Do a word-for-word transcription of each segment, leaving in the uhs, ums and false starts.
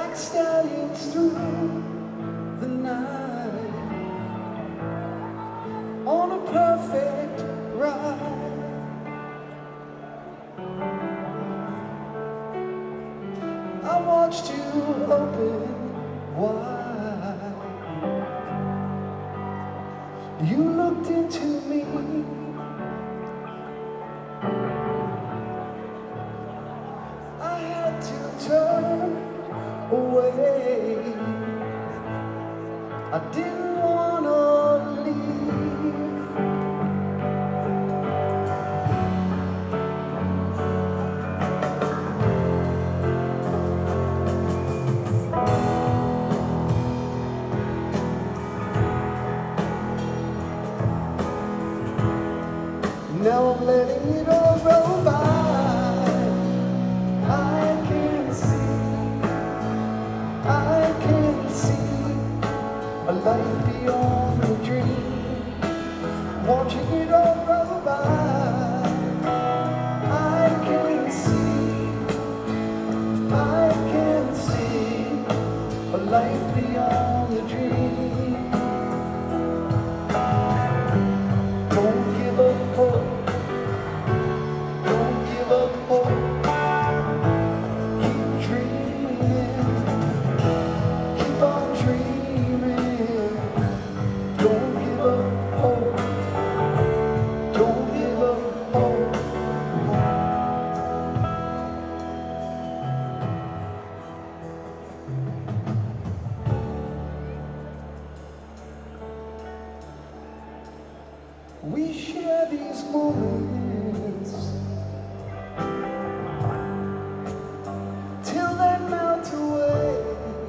like stallions through the night on a perfect ride. I watched you open wide. You looked into me. I had to turn away. I didn't wanna leave. Now I'm letting it all roll by. I can see, I can see a life beyond the dream. Watching it all roll by. I can see, I can see a life beyond the dream. Don't give up hope. We share these moments till they melt away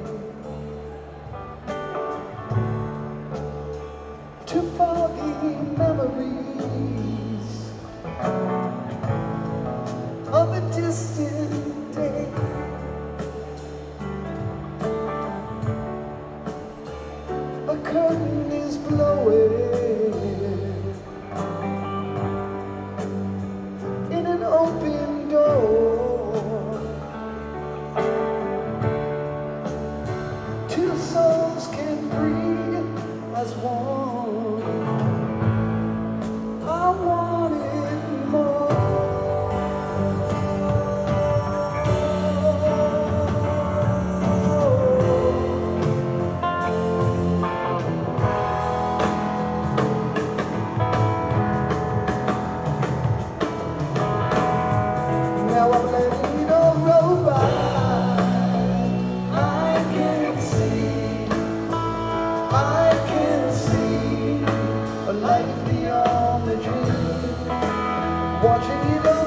to foggy memories of a distant day. A curtain is blowing in an open door. Two souls can breathe as one. I wanted more. Now I'm letting it all roll by. I can see, I can see a life beyond the dream. Watching it all